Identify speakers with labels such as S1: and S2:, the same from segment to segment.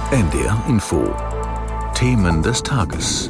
S1: NDR Info. Themen des Tages.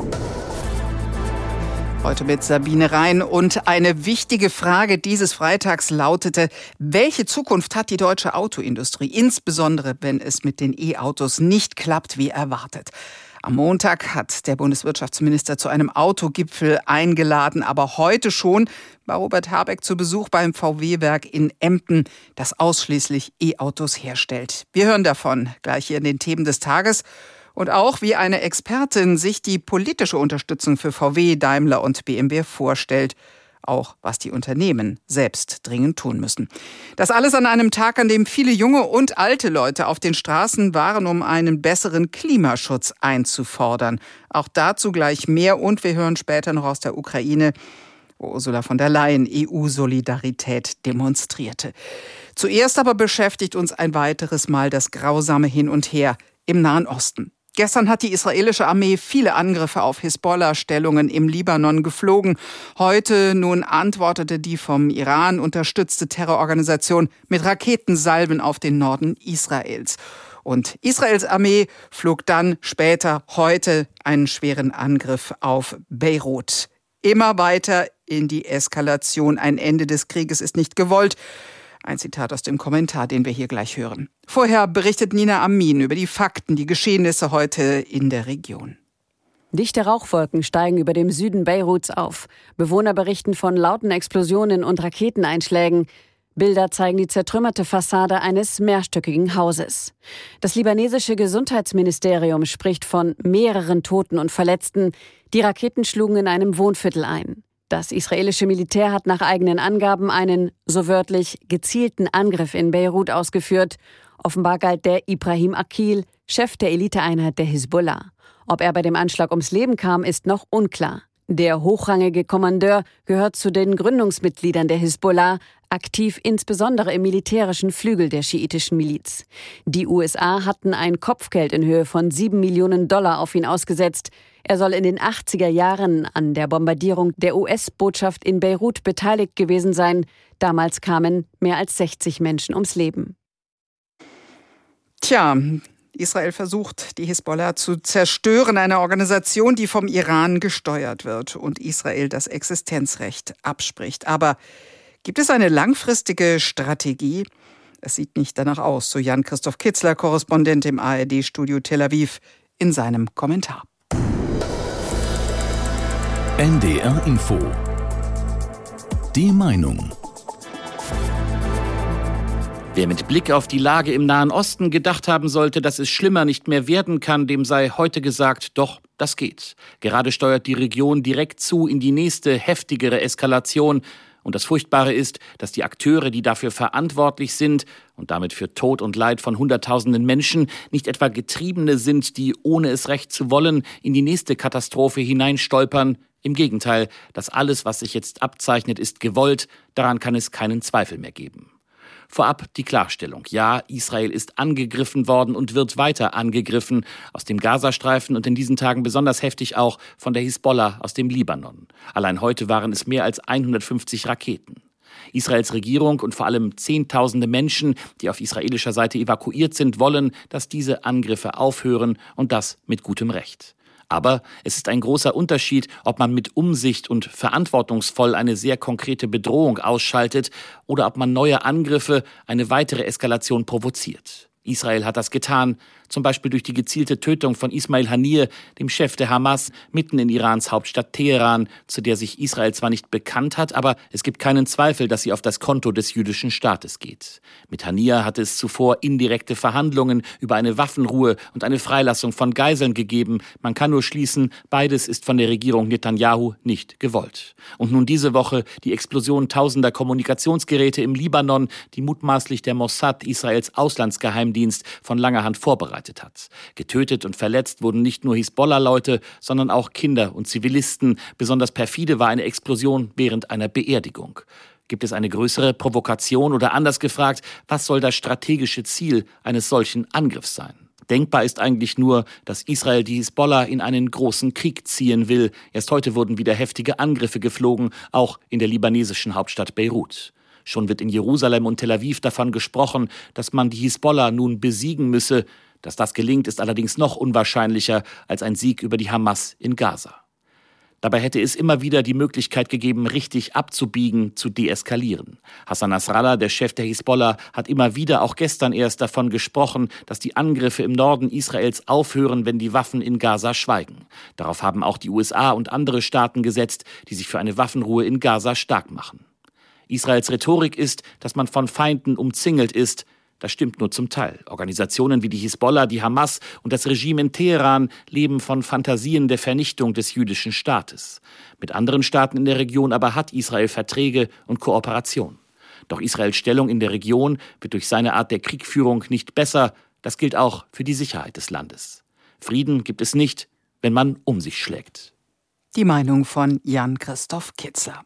S2: Heute mit Sabine Rhein. Und eine wichtige Frage dieses Freitags lautete: Welche Zukunft hat die deutsche Autoindustrie, insbesondere wenn es mit den E-Autos nicht klappt wie erwartet? Am Montag hat der Bundeswirtschaftsminister zu einem Autogipfel eingeladen, aber heute schon war Robert Habeck zu Besuch beim VW-Werk in Emden, das ausschließlich E-Autos herstellt. Wir hören davon gleich hier in den Themen des Tages. Und auch, wie eine Expertin sich die politische Unterstützung für VW, Daimler und BMW vorstellt. Auch, was die Unternehmen selbst dringend tun müssen. Das alles an einem Tag, an dem viele junge und alte Leute auf den Straßen waren, um einen besseren Klimaschutz einzufordern. Auch dazu gleich mehr. Und wir hören später noch aus der Ukraine, wo Ursula von der Leyen EU-Solidarität demonstrierte. Zuerst aber beschäftigt uns ein weiteres Mal das grausame Hin und Her im Nahen Osten. Gestern hat die israelische Armee viele Angriffe auf Hisbollah-Stellungen im Libanon geflogen. Heute nun antwortete die vom Iran unterstützte Terrororganisation mit Raketensalven auf den Norden Israels. Und Israels Armee flog dann später heute einen schweren Angriff auf Beirut. Immer weiter in die Eskalation. Ein Ende des Krieges ist nicht gewollt. Ein Zitat aus dem Kommentar, den wir hier gleich hören. Vorher berichtet Nina Amin über die Fakten, die Geschehnisse heute in der Region.
S3: Dichte Rauchwolken steigen über dem Süden Beiruts auf. Bewohner berichten von lauten Explosionen und Raketeneinschlägen. Bilder zeigen die zertrümmerte Fassade eines mehrstöckigen Hauses. Das libanesische Gesundheitsministerium spricht von mehreren Toten und Verletzten. Die Raketen schlugen in einem Wohnviertel ein. Das israelische Militär hat nach eigenen Angaben einen, so wörtlich, gezielten Angriff in Beirut ausgeführt. Offenbar galt der Ibrahim Akil, Chef der Eliteeinheit der Hisbollah. Ob er bei dem Anschlag ums Leben kam, ist noch unklar. Der hochrangige Kommandeur gehört zu den Gründungsmitgliedern der Hisbollah, aktiv insbesondere im militärischen Flügel der schiitischen Miliz. Die USA hatten ein Kopfgeld in Höhe von $7 Millionen auf ihn ausgesetzt. Er soll in den 80er Jahren an der Bombardierung der US-Botschaft in Beirut beteiligt gewesen sein. Damals kamen mehr als 60 Menschen ums Leben.
S2: Tja, Israel versucht, die Hisbollah zu zerstören, eine Organisation, die vom Iran gesteuert wird und Israel das Existenzrecht abspricht. Aber gibt es eine langfristige Strategie? Es sieht nicht danach aus, so Jan-Christoph Kitzler, Korrespondent im ARD-Studio Tel Aviv, in seinem Kommentar.
S1: NDR Info. Die Meinung.
S4: Wer mit Blick auf die Lage im Nahen Osten gedacht haben sollte, dass es schlimmer nicht mehr werden kann, dem sei heute gesagt, doch, das geht. Gerade steuert die Region direkt zu in die nächste, heftigere Eskalation. Und das Furchtbare ist, dass die Akteure, die dafür verantwortlich sind und damit für Tod und Leid von Hunderttausenden Menschen, nicht etwa Getriebene sind, die, ohne es recht zu wollen, in die nächste Katastrophe hineinstolpern. Im Gegenteil, das alles, was sich jetzt abzeichnet, ist gewollt. Daran kann es keinen Zweifel mehr geben. Vorab die Klarstellung. Ja, Israel ist angegriffen worden und wird weiter angegriffen aus dem Gazastreifen und in diesen Tagen besonders heftig auch von der Hisbollah aus dem Libanon. Allein heute waren es mehr als 150 Raketen. Israels Regierung und vor allem Zehntausende Menschen, die auf israelischer Seite evakuiert sind, wollen, dass diese Angriffe aufhören und das mit gutem Recht. Aber es ist ein großer Unterschied, ob man mit Umsicht und verantwortungsvoll eine sehr konkrete Bedrohung ausschaltet oder ob man neue Angriffe, eine weitere Eskalation provoziert. Israel hat das getan, zum Beispiel durch die gezielte Tötung von Ismail Haniyeh, dem Chef der Hamas, mitten in Irans Hauptstadt Teheran, zu der sich Israel zwar nicht bekannt hat, aber es gibt keinen Zweifel, dass sie auf das Konto des jüdischen Staates geht. Mit Haniyeh hatte es zuvor indirekte Verhandlungen über eine Waffenruhe und eine Freilassung von Geiseln gegeben. Man kann nur schließen, beides ist von der Regierung Netanyahu nicht gewollt. Und nun diese Woche die Explosion tausender Kommunikationsgeräte im Libanon, die mutmaßlich der Mossad, Israels Auslandsgeheimdienst, von langer Hand vorbereitet hat. Getötet und verletzt wurden nicht nur Hisbollah-Leute, sondern auch Kinder und Zivilisten. Besonders perfide war eine Explosion während einer Beerdigung. Gibt es eine größere Provokation oder anders gefragt, was soll das strategische Ziel eines solchen Angriffs sein? Denkbar ist eigentlich nur, dass Israel die Hisbollah in einen großen Krieg ziehen will. Erst heute wurden wieder heftige Angriffe geflogen, auch in der libanesischen Hauptstadt Beirut. Schon wird in Jerusalem und Tel Aviv davon gesprochen, dass man die Hisbollah nun besiegen müsse. Dass das gelingt, ist allerdings noch unwahrscheinlicher als ein Sieg über die Hamas in Gaza. Dabei hätte es immer wieder die Möglichkeit gegeben, richtig abzubiegen, zu deeskalieren. Hassan Nasrallah, der Chef der Hisbollah, hat immer wieder, auch gestern erst, davon gesprochen, dass die Angriffe im Norden Israels aufhören, wenn die Waffen in Gaza schweigen. Darauf haben auch die USA und andere Staaten gesetzt, die sich für eine Waffenruhe in Gaza stark machen. Israels Rhetorik ist, dass man von Feinden umzingelt ist. Das stimmt nur zum Teil. Organisationen wie die Hisbollah, die Hamas und das Regime in Teheran leben von Fantasien der Vernichtung des jüdischen Staates. Mit anderen Staaten in der Region aber hat Israel Verträge und Kooperation. Doch Israels Stellung in der Region wird durch seine Art der Kriegführung nicht besser. Das gilt auch für die Sicherheit des Landes. Frieden gibt es nicht, wenn man um sich schlägt.
S2: Die Meinung von Jan-Christoph Kitzler.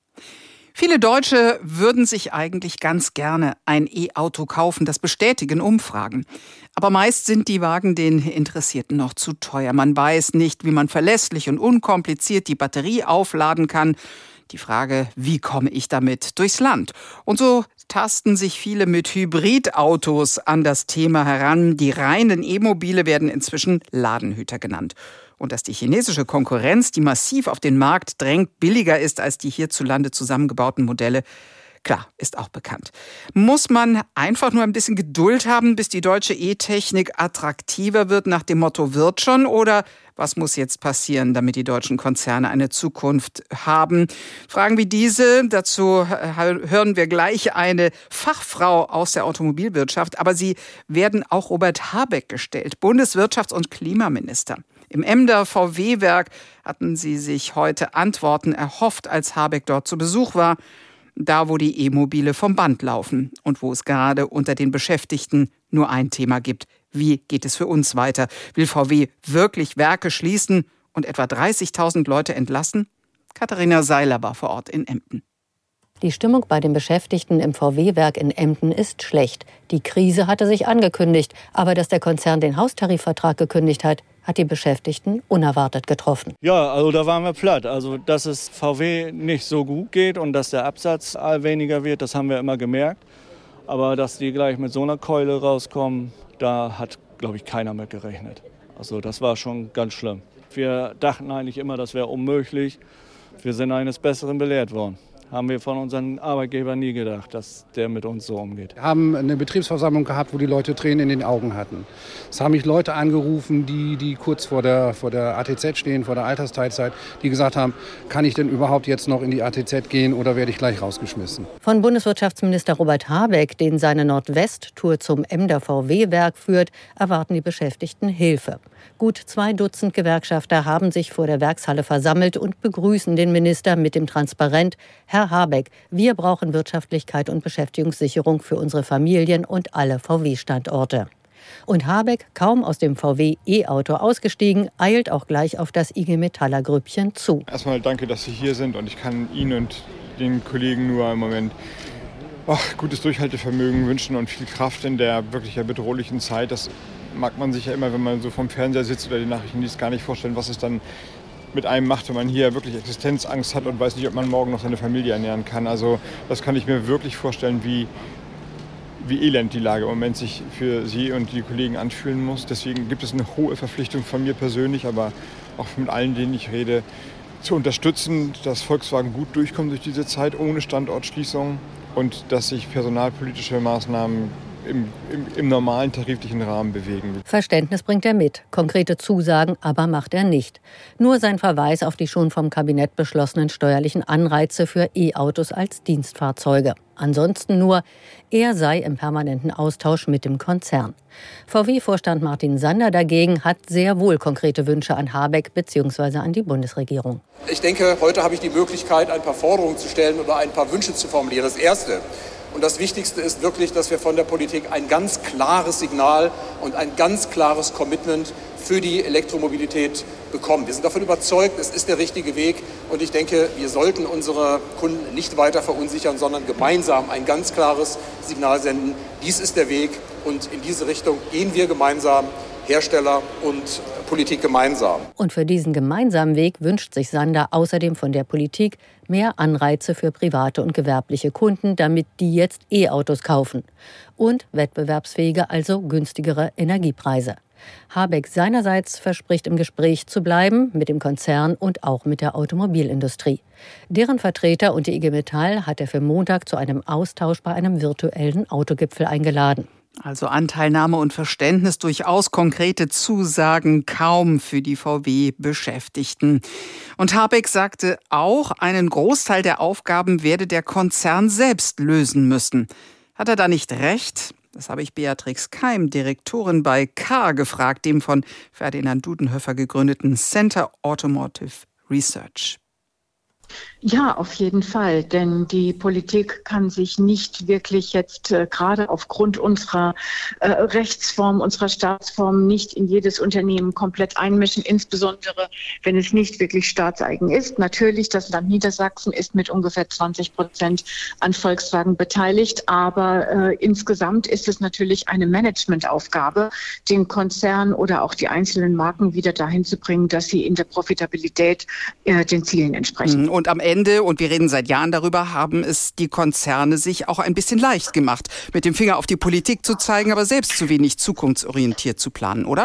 S2: Viele Deutsche würden sich eigentlich ganz gerne ein E-Auto kaufen, das bestätigen Umfragen. Aber meist sind die Wagen den Interessierten noch zu teuer. Man weiß nicht, wie man verlässlich und unkompliziert die Batterie aufladen kann. Die Frage, wie komme ich damit durchs Land? Und so tasten sich viele mit Hybridautos an das Thema heran. Die reinen E-Mobile werden inzwischen Ladenhüter genannt. Und dass die chinesische Konkurrenz, die massiv auf den Markt drängt, billiger ist als die hierzulande zusammengebauten Modelle, klar, ist auch bekannt. Muss man einfach nur ein bisschen Geduld haben, bis die deutsche E-Technik attraktiver wird, nach dem Motto wird schon? Oder was muss jetzt passieren, damit die deutschen Konzerne eine Zukunft haben? Fragen wie diese, dazu hören wir gleich eine Fachfrau aus der Automobilwirtschaft, aber sie werden auch Robert Habeck gestellt, Bundeswirtschafts- und Klimaminister. Im Emder VW-Werk hatten sie sich heute Antworten erhofft, als Habeck dort zu Besuch war. Da, wo die E-Mobile vom Band laufen und wo es gerade unter den Beschäftigten nur ein Thema gibt. Wie geht es für uns weiter? Will VW wirklich Werke schließen und etwa 30.000 Leute entlassen? Katharina Seiler war vor Ort in Emden.
S5: Die Stimmung bei den Beschäftigten im VW-Werk in Emden ist schlecht. Die Krise hatte sich angekündigt, aber dass der Konzern den Haustarifvertrag gekündigt hat, hat die Beschäftigten unerwartet getroffen.
S6: Ja, also da waren wir platt. Also dass es VW nicht so gut geht und dass der Absatz weniger wird, das haben wir immer gemerkt. Aber dass die gleich mit so einer Keule rauskommen, da hat, glaube ich, keiner mit gerechnet. Also das war schon ganz schlimm. Wir dachten eigentlich immer, das wäre unmöglich. Wir sind eines Besseren belehrt worden. Haben wir von unseren Arbeitgebern nie gedacht, dass der mit uns so umgeht.
S7: Wir haben eine Betriebsversammlung gehabt, wo die Leute Tränen in den Augen hatten. Es haben mich Leute angerufen, die kurz vor der ATZ stehen, vor der Altersteilzeit, die gesagt haben, kann ich denn überhaupt jetzt noch in die ATZ gehen oder werde ich gleich rausgeschmissen?
S5: Von Bundeswirtschaftsminister Robert Habeck, den seine Nordwest-Tour zum Emder VW-Werk führt, erwarten die Beschäftigten Hilfe. Gut 2 Dutzend Gewerkschafter haben sich vor der Werkshalle versammelt und begrüßen den Minister mit dem Transparent: Herr Habeck, wir brauchen Wirtschaftlichkeit und Beschäftigungssicherung für unsere Familien und alle VW-Standorte. Und Habeck, kaum aus dem VW-E-Auto ausgestiegen, eilt auch gleich auf das IG Metaller-Grüppchen zu.
S8: Erstmal danke, dass Sie hier sind, und ich kann Ihnen und den Kollegen nur im Moment gutes Durchhaltevermögen wünschen und viel Kraft in der wirklich bedrohlichen Zeit. Das mag man sich ja immer, wenn man so vom Fernseher sitzt oder die Nachrichten liest, gar nicht vorstellen, was es dann mit einem macht, wenn man hier wirklich Existenzangst hat und weiß nicht, ob man morgen noch seine Familie ernähren kann. Also das kann ich mir wirklich vorstellen, wie elend die Lage im Moment sich für Sie und die Kollegen anfühlen muss. Deswegen gibt es eine hohe Verpflichtung von mir persönlich, aber auch mit allen, denen ich rede, zu unterstützen, dass Volkswagen gut durchkommt durch diese Zeit ohne Standortschließung und dass sich personalpolitische Maßnahmen im normalen tariflichen Rahmen bewegen.
S5: Verständnis bringt er mit, konkrete Zusagen aber macht er nicht. Nur sein Verweis auf die schon vom Kabinett beschlossenen steuerlichen Anreize für E-Autos als Dienstfahrzeuge. Ansonsten nur, er sei im permanenten Austausch mit dem Konzern. VW-Vorstand Martin Sander dagegen hat sehr wohl konkrete Wünsche an Habeck bzw. an die Bundesregierung.
S9: Ich denke, heute habe ich die Möglichkeit, ein paar Forderungen zu stellen oder ein paar Wünsche zu formulieren. Das Erste und das Wichtigste ist wirklich, dass wir von der Politik ein ganz klares Signal und ein ganz klares Commitment für die Elektromobilität bekommen. Wir sind davon überzeugt, es ist der richtige Weg, und ich denke, wir sollten unsere Kunden nicht weiter verunsichern, sondern gemeinsam ein ganz klares Signal senden. Dies ist der Weg Und in diese Richtung gehen wir gemeinsam, Hersteller und Politik gemeinsam.
S5: Und für diesen gemeinsamen Weg wünscht sich Sander außerdem von der Politik mehr Anreize für private und gewerbliche Kunden, damit die jetzt E-Autos kaufen. Und wettbewerbsfähige, also günstigere Energiepreise. Habeck seinerseits verspricht im Gespräch zu bleiben mit dem Konzern und auch mit der Automobilindustrie. Deren Vertreter und die IG Metall hat er für Montag zu einem Austausch bei einem virtuellen Autogipfel eingeladen.
S2: Also Anteilnahme und Verständnis, durchaus konkrete Zusagen kaum für die VW-Beschäftigten. Und Habeck sagte auch, einen Großteil der Aufgaben werde der Konzern selbst lösen müssen. Hat er da nicht recht? Das habe ich Beatrix Keim, Direktorin bei K, gefragt, dem von Ferdinand Dudenhöfer gegründeten Center Automotive Research.
S10: Ja, auf jeden Fall, denn die Politik kann sich nicht wirklich jetzt gerade aufgrund unserer Rechtsform, unserer Staatsform nicht in jedes Unternehmen komplett einmischen, insbesondere wenn es nicht wirklich staatseigen ist. Natürlich, das Land Niedersachsen ist mit ungefähr 20% an Volkswagen beteiligt, aber insgesamt ist es natürlich eine Managementaufgabe, den Konzern oder auch die einzelnen Marken wieder dahin zu bringen, dass sie in der Profitabilität den Zielen entsprechen.
S2: Und am Ende, und wir reden seit Jahren darüber, haben es die Konzerne sich auch ein bisschen leicht gemacht, mit dem Finger auf die Politik zu zeigen, aber selbst zu wenig zukunftsorientiert zu planen, oder?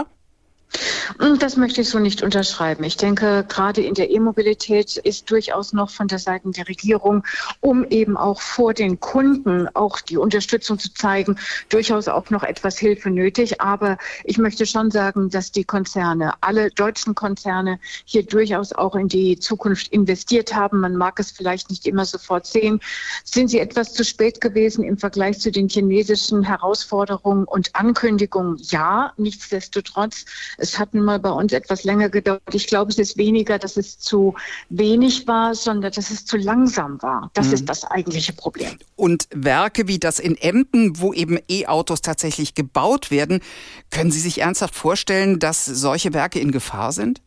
S10: Das möchte ich so nicht unterschreiben. Ich denke, gerade in der E-Mobilität ist durchaus noch von der Seite der Regierung, um eben auch vor den Kunden auch die Unterstützung zu zeigen, durchaus auch noch etwas Hilfe nötig. Aber ich möchte schon sagen, dass die Konzerne, alle deutschen Konzerne hier durchaus auch in die Zukunft investiert haben. Man mag es vielleicht nicht immer sofort sehen. Sind sie etwas zu spät gewesen im Vergleich zu den chinesischen Herausforderungen und Ankündigungen? Ja, nichtsdestotrotz. Es hat nun mal bei uns etwas länger gedauert. Ich glaube, es ist weniger, dass es zu wenig war, sondern dass es zu langsam war. Das ist das eigentliche Problem.
S2: Und Werke wie das in Emden, wo eben E-Autos tatsächlich gebaut werden, können Sie sich ernsthaft vorstellen, dass solche Werke in Gefahr sind?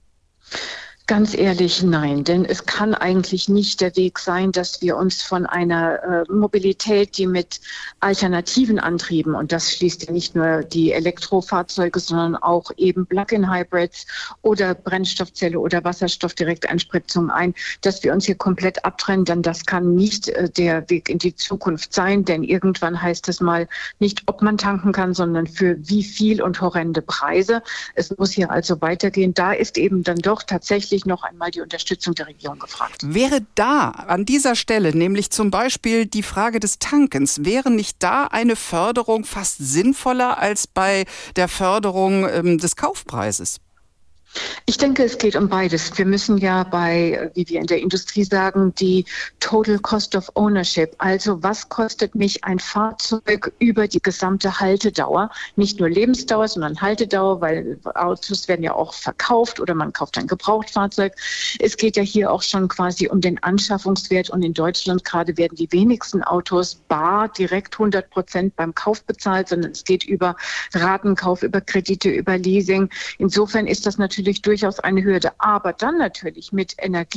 S10: Ganz ehrlich, nein, denn es kann eigentlich nicht der Weg sein, dass wir uns von einer Mobilität, die mit alternativen Antrieben, und das schließt ja nicht nur die Elektrofahrzeuge, sondern auch eben Plug-in-Hybrids oder Brennstoffzelle oder Wasserstoffdirekteinspritzung ein, dass wir uns hier komplett abtrennen, denn das kann nicht der Weg in die Zukunft sein, denn irgendwann heißt es mal nicht, ob man tanken kann, sondern für wie viel und horrende Preise. Es muss hier also weitergehen. Da ist eben dann doch tatsächlich noch einmal die Unterstützung der Regierung gefragt.
S2: Wäre da an dieser Stelle, nämlich zum Beispiel die Frage des Tankens, wäre nicht da eine Förderung fast sinnvoller als bei der Förderung des Kaufpreises?
S10: Ich denke, es geht um beides. Wir müssen ja bei, wie wir in der Industrie sagen, die Total Cost of Ownership, also was kostet mich ein Fahrzeug über die gesamte Haltedauer, nicht nur Lebensdauer, sondern Haltedauer, weil Autos werden ja auch verkauft oder man kauft ein Gebrauchtfahrzeug. Es geht ja hier auch schon quasi um den Anschaffungswert und in Deutschland gerade werden die wenigsten Autos bar direkt 100% beim Kauf bezahlt, sondern es geht über Ratenkauf, über Kredite, über Leasing. Insofern ist das natürlich durchaus eine Hürde, aber dann natürlich mit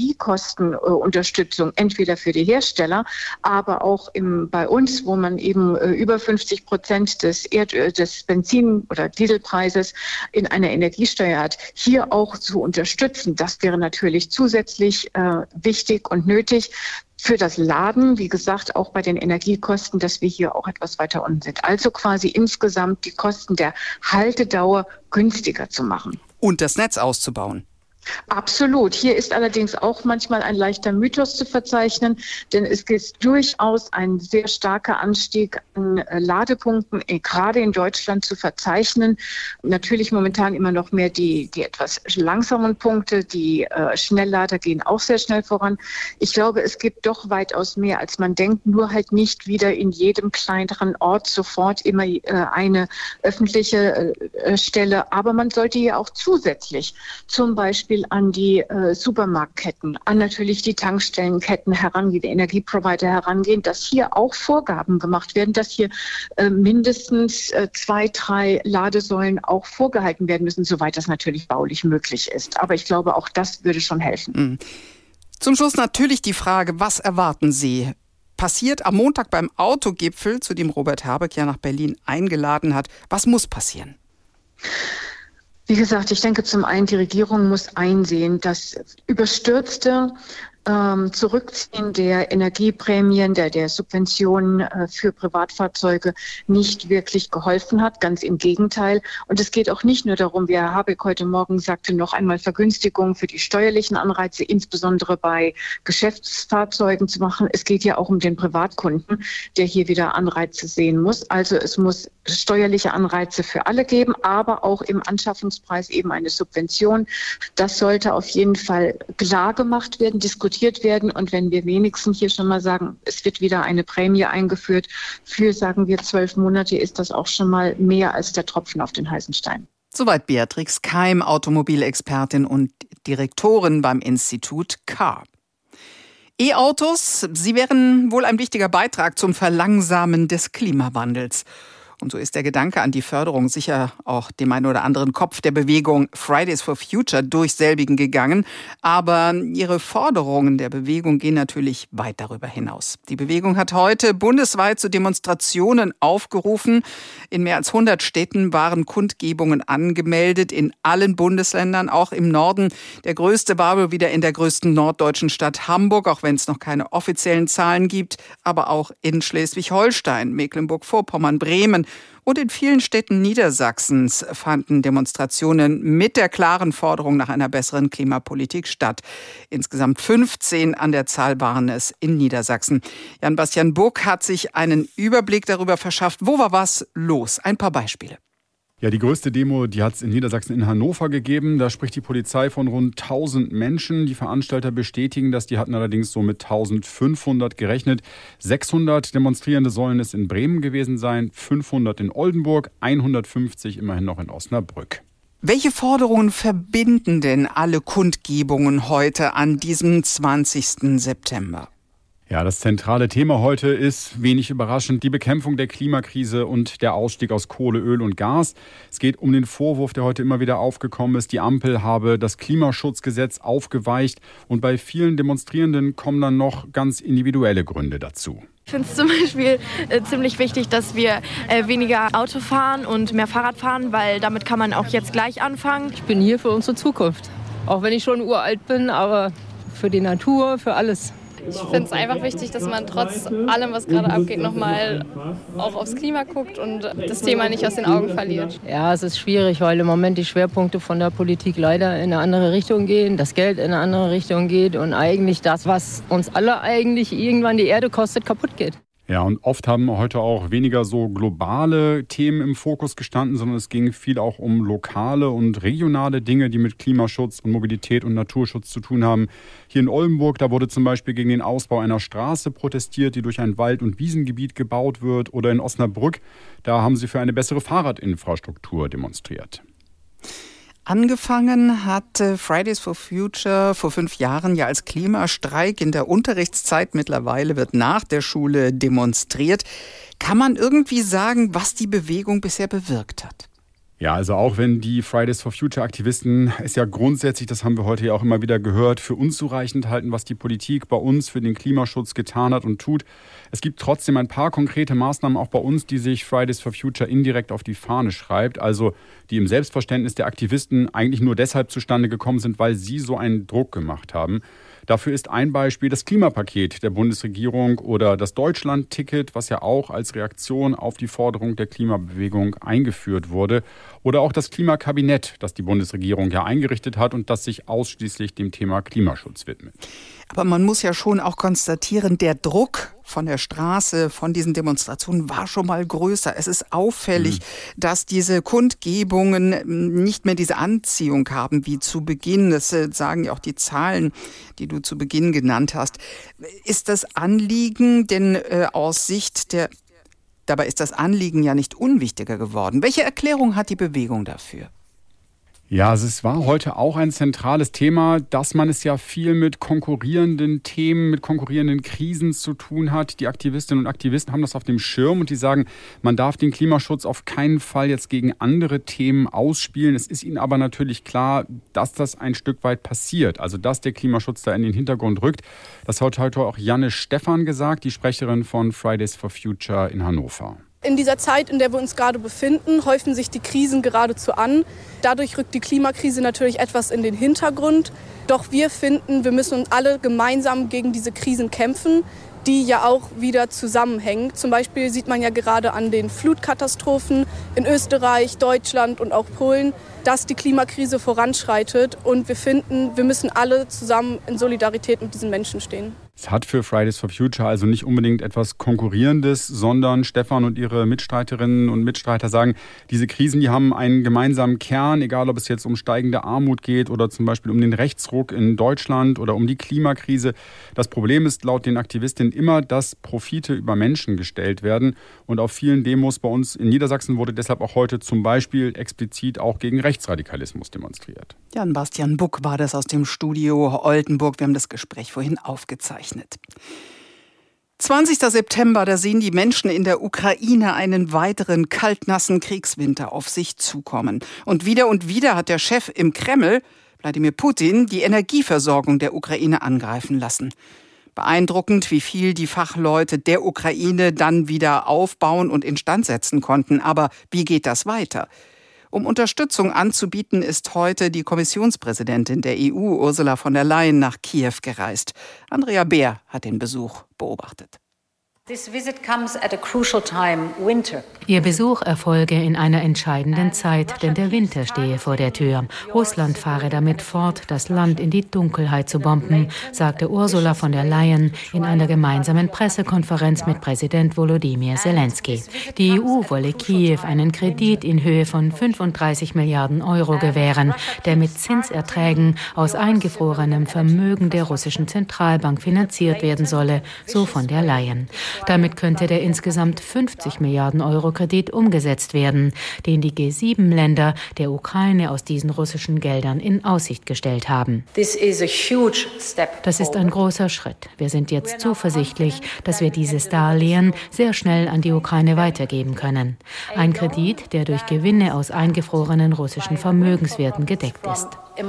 S10: Energiekostenunterstützung, entweder für die Hersteller, aber auch bei uns, wo man eben über 50% des Benzin- oder Dieselpreises in einer Energiesteuer hat, hier auch zu unterstützen. Das wäre natürlich zusätzlich wichtig und nötig. Für das Laden, wie gesagt, auch bei den Energiekosten, dass wir hier auch etwas weiter unten sind. Also quasi insgesamt die Kosten der Haltedauer günstiger zu machen.
S2: Und das Netz auszubauen.
S10: Absolut. Hier ist allerdings auch manchmal ein leichter Mythos zu verzeichnen, denn es ist durchaus ein sehr starker Anstieg an Ladepunkten, gerade in Deutschland zu verzeichnen. Natürlich momentan immer noch mehr die etwas langsamen Punkte, die Schnelllader gehen auch sehr schnell voran. Ich glaube, es gibt doch weitaus mehr, als man denkt, nur halt nicht wieder in jedem kleineren Ort sofort immer eine öffentliche Stelle. Aber man sollte hier auch zusätzlich zum Beispiel an die Supermarktketten, an natürlich die Tankstellenketten herangehen, die Energieprovider herangehen, dass hier auch Vorgaben gemacht werden, dass hier mindestens 2, 3 Ladesäulen auch vorgehalten werden müssen, soweit das natürlich baulich möglich ist. Aber ich glaube, auch das würde schon helfen.
S2: Zum Schluss natürlich die Frage, was erwarten Sie? passiert am Montag beim Autogipfel, zu dem Robert Habeck ja nach Berlin eingeladen hat. Was muss passieren?
S10: Wie gesagt, ich denke zum einen, die Regierung muss einsehen, dass überstürzte Zurückziehen der Energieprämien, der Subventionen für Privatfahrzeuge nicht wirklich geholfen hat. Ganz im Gegenteil. Und es geht auch nicht nur darum, wie Herr Habeck heute Morgen sagte, noch einmal Vergünstigungen für die steuerlichen Anreize, insbesondere bei Geschäftsfahrzeugen zu machen. Es geht ja auch um den Privatkunden, der hier wieder Anreize sehen muss. Also es muss steuerliche Anreize für alle geben, aber auch im Anschaffungspreis eben eine Subvention. Das sollte auf jeden Fall klar gemacht werden, diskutiert werden. Und wenn wir wenigstens hier schon mal sagen, es wird wieder eine Prämie eingeführt für, sagen wir, 12 Monate, ist das auch schon mal mehr als der Tropfen auf den heißen Stein.
S2: Soweit Beatrix Keim, Automobilexpertin und Direktorin beim Institut K. E-Autos, sie wären wohl ein wichtiger Beitrag zum Verlangsamen des Klimawandels. Und so ist der Gedanke an die Förderung sicher auch dem einen oder anderen Kopf der Bewegung Fridays for Future durch selbigen gegangen. Aber ihre Forderungen der Bewegung gehen natürlich weit darüber hinaus. Die Bewegung hat heute bundesweit zu Demonstrationen aufgerufen. In mehr als 100 Städten waren Kundgebungen angemeldet, in allen Bundesländern, auch im Norden. Der größte war wohl wieder in der größten norddeutschen Stadt Hamburg, auch wenn es noch keine offiziellen Zahlen gibt, aber auch in Schleswig-Holstein, Mecklenburg-Vorpommern, Bremen. Und in vielen Städten Niedersachsens fanden Demonstrationen mit der klaren Forderung nach einer besseren Klimapolitik statt. Insgesamt 15 an der Zahl waren es in Niedersachsen. Jan-Bastian Buck hat sich einen Überblick darüber verschafft. Wo war was los? Ein paar Beispiele.
S11: Ja, die größte Demo, die hat es in Niedersachsen in Hannover gegeben. Da spricht die Polizei von rund 1000 Menschen. Die Veranstalter bestätigen das. Die hatten allerdings so mit 1500 gerechnet. 600 Demonstrierende sollen es in Bremen gewesen sein, 500 in Oldenburg, 150 immerhin noch in Osnabrück.
S2: Welche Forderungen verbinden denn alle Kundgebungen heute an diesem 20. September?
S11: Ja, das zentrale Thema heute ist, wenig überraschend, die Bekämpfung der Klimakrise und der Ausstieg aus Kohle, Öl und Gas. Es geht um den Vorwurf, der heute immer wieder aufgekommen ist, die Ampel habe das Klimaschutzgesetz aufgeweicht. Und bei vielen Demonstrierenden kommen dann noch ganz individuelle Gründe dazu.
S12: Ich finde es zum Beispiel ziemlich wichtig, dass wir weniger Auto fahren und mehr Fahrrad fahren, weil damit kann man auch jetzt gleich anfangen.
S13: Ich bin hier für unsere Zukunft. Auch wenn ich schon uralt bin, aber für die Natur, für alles.
S14: Ich finde es einfach wichtig, dass man trotz allem, was gerade abgeht, nochmal auch aufs Klima guckt und das Thema nicht aus den Augen verliert.
S13: Ja, es ist schwierig, weil im Moment die Schwerpunkte von der Politik leider in eine andere Richtung gehen, das Geld in eine andere Richtung geht und eigentlich das, was uns alle eigentlich irgendwann die Erde kostet, kaputt geht.
S11: Ja, und oft haben heute auch weniger so globale Themen im Fokus gestanden, sondern es ging viel auch um lokale und regionale Dinge, die mit Klimaschutz und Mobilität und Naturschutz zu tun haben. Hier in Oldenburg, da wurde zum Beispiel gegen den Ausbau einer Straße protestiert, die durch ein Wald- und Wiesengebiet gebaut wird. Oder in Osnabrück, da haben sie für eine bessere Fahrradinfrastruktur demonstriert.
S2: Angefangen hat Fridays for Future vor 5 Jahren ja als Klimastreik in der Unterrichtszeit. Mittlerweile wird nach der Schule demonstriert. Kann man irgendwie sagen, was die Bewegung bisher bewirkt hat?
S11: Ja, also auch wenn die Fridays for Future Aktivisten es ja grundsätzlich, das haben wir heute ja auch immer wieder gehört, für unzureichend halten, was die Politik bei uns für den Klimaschutz getan hat und tut. Es gibt trotzdem ein paar konkrete Maßnahmen auch bei uns, die sich Fridays for Future indirekt auf die Fahne schreibt. Also die im Selbstverständnis der Aktivisten eigentlich nur deshalb zustande gekommen sind, weil sie so einen Druck gemacht haben. Dafür ist ein Beispiel das Klimapaket der Bundesregierung oder das Deutschland-Ticket, was ja auch als Reaktion auf die Forderung der Klimabewegung eingeführt wurde. Oder auch das Klimakabinett, das die Bundesregierung ja eingerichtet hat und das sich ausschließlich dem Thema Klimaschutz widmet.
S2: Aber man muss ja schon auch konstatieren, der Druck von der Straße, von diesen Demonstrationen war schon mal größer. Es ist auffällig, dass diese Kundgebungen nicht mehr diese Anziehung haben wie zu Beginn. Das sagen ja auch die Zahlen, die du zu Beginn genannt hast. Ist das Anliegen denn aus Sicht der... Dabei ist das Anliegen ja nicht unwichtiger geworden. Welche Erklärung hat die Bewegung dafür?
S11: Ja, also es war heute auch ein zentrales Thema, dass man es ja viel mit konkurrierenden Themen, mit konkurrierenden Krisen zu tun hat. Die Aktivistinnen und Aktivisten haben das auf dem Schirm und die sagen, man darf den Klimaschutz auf keinen Fall jetzt gegen andere Themen ausspielen. Es ist ihnen aber natürlich klar, dass das ein Stück weit passiert, also dass der Klimaschutz da in den Hintergrund rückt. Das hat heute auch Janne Stephan gesagt, die Sprecherin von Fridays for Future in Hannover.
S15: In dieser Zeit, in der wir uns gerade befinden, häufen sich die Krisen geradezu an. Dadurch rückt die Klimakrise natürlich etwas in den Hintergrund. Doch wir finden, wir müssen uns alle gemeinsam gegen diese Krisen kämpfen, die ja auch wieder zusammenhängen. Zum Beispiel sieht man ja gerade an den Flutkatastrophen in Österreich, Deutschland und auch Polen, dass die Klimakrise voranschreitet. Und wir finden, wir müssen alle zusammen in Solidarität mit diesen Menschen stehen.
S11: Es hat für Fridays for Future also nicht unbedingt etwas Konkurrierendes, sondern Stephan und ihre Mitstreiterinnen und Mitstreiter sagen, diese Krisen, die haben einen gemeinsamen Kern, egal ob es jetzt um steigende Armut geht oder zum Beispiel um den Rechtsruck in Deutschland oder um die Klimakrise. Das Problem ist laut den Aktivistinnen immer, dass Profite über Menschen gestellt werden. Und auf vielen Demos bei uns in Niedersachsen wurde deshalb auch heute zum Beispiel explizit auch gegen Rechtsradikalismus demonstriert.
S2: Jan-Bastian Buck war das aus dem Studio Oldenburg. Wir haben das Gespräch vorhin aufgezeichnet. 20. September, da sehen die Menschen in der Ukraine einen weiteren kaltnassen Kriegswinter auf sich zukommen. Und wieder hat der Chef im Kreml, Wladimir Putin, die Energieversorgung der Ukraine angreifen lassen. Beeindruckend, wie viel die Fachleute der Ukraine dann wieder aufbauen und instand setzen konnten. Aber wie geht das weiter? Um Unterstützung anzubieten, ist heute die Kommissionspräsidentin der EU, Ursula von der Leyen, nach Kiew gereist. Andrea Beer hat den Besuch beobachtet.
S16: Ihr Besuch erfolge in einer entscheidenden Zeit, denn der Winter stehe vor der Tür. Russland fahre damit fort, das Land in die Dunkelheit zu bomben, sagte Ursula von der Leyen in einer gemeinsamen Pressekonferenz mit Präsident Volodymyr Zelensky. Die EU wolle Kiew einen Kredit in Höhe von 35 Milliarden Euro gewähren, der mit Zinserträgen aus eingefrorenem Vermögen der russischen Zentralbank finanziert werden solle, so von der Leyen. Damit könnte der insgesamt 50 Milliarden Euro Kredit umgesetzt werden, den die G7-Länder der Ukraine aus diesen russischen Geldern in Aussicht gestellt haben. Das ist ein großer Schritt. Wir sind jetzt zuversichtlich, dass wir dieses Darlehen sehr schnell an die Ukraine weitergeben können. Ein Kredit, der durch Gewinne aus eingefrorenen russischen Vermögenswerten gedeckt ist.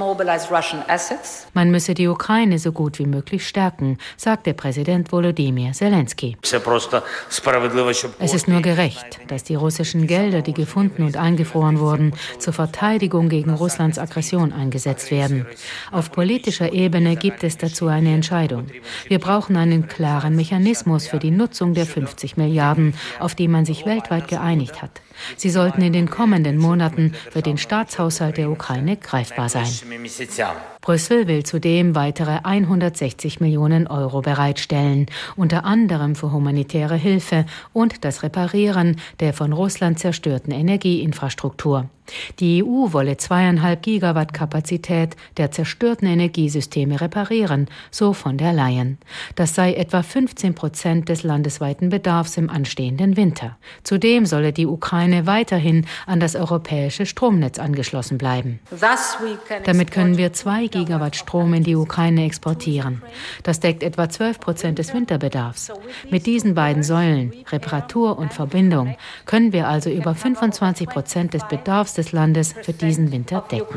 S16: Man müsse die Ukraine so gut wie möglich stärken, sagte Präsident Volodymyr Zelensky. Es ist nur gerecht, dass die russischen Gelder, die gefunden und eingefroren wurden, zur Verteidigung gegen Russlands Aggression eingesetzt werden. Auf politischer Ebene gibt es dazu eine Entscheidung. Wir brauchen einen klaren Mechanismus für die Nutzung der 50 Milliarden, auf die man sich weltweit geeinigt hat. Sie sollten in den kommenden Monaten für den Staatshaushalt der Ukraine greifbar sein. Brüssel will zudem weitere 160 Millionen Euro bereitstellen, unter anderem für humanitäre Hilfe und das Reparieren der von Russland zerstörten Energieinfrastruktur. Die EU wolle 2,5 Gigawatt Kapazität der zerstörten Energiesysteme reparieren, so von der Leyen. Das sei etwa 15% des landesweiten Bedarfs im anstehenden Winter. Zudem solle die Ukraine weiterhin an das europäische Stromnetz angeschlossen bleiben. Damit können wir 2 Gigawatt Strom in die Ukraine exportieren. Das deckt etwa 12% des Winterbedarfs. Mit diesen beiden Säulen, Reparatur und Verbindung, können wir also über 25% des Bedarfs des Landes für diesen Winter decken.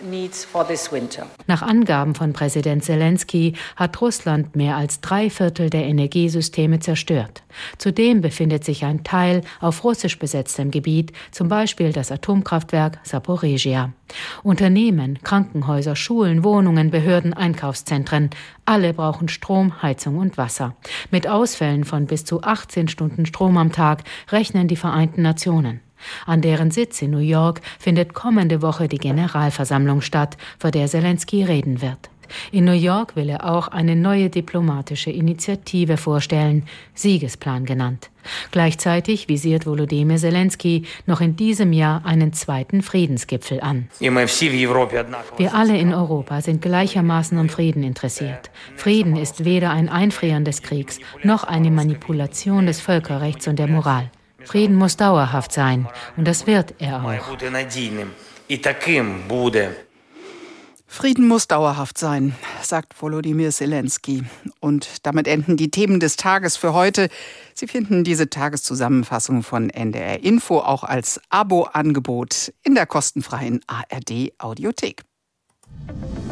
S16: Nach Angaben von Präsident Zelensky hat Russland mehr als 3/4 der Energiesysteme zerstört. Zudem befindet sich ein Teil auf russisch besetztem Gebiet, zum Beispiel das Atomkraftwerk Saporizhia. Unternehmen, Krankenhäuser, Schulen, Wohnungen, Behörden, Einkaufszentren, alle brauchen Strom, Heizung und Wasser. Mit Ausfällen von bis zu 18 Stunden Strom am Tag rechnen die Vereinten Nationen. An deren Sitz in New York findet kommende Woche die Generalversammlung statt, vor der Zelensky reden wird. In New York will er auch eine neue diplomatische Initiative vorstellen, Siegesplan genannt. Gleichzeitig visiert Volodymyr Zelensky noch in diesem Jahr einen zweiten Friedensgipfel an. Wir alle in Europa sind gleichermaßen am Frieden interessiert. Frieden ist weder ein Einfrieren des Kriegs noch eine Manipulation des Völkerrechts und der Moral. Frieden muss dauerhaft sein und das wird er auch.
S2: Frieden muss dauerhaft sein, sagt Volodymyr Zelensky. Und damit enden die Themen des Tages für heute. Sie finden diese Tageszusammenfassung von NDR Info auch als Abo-Angebot in der kostenfreien ARD-Audiothek.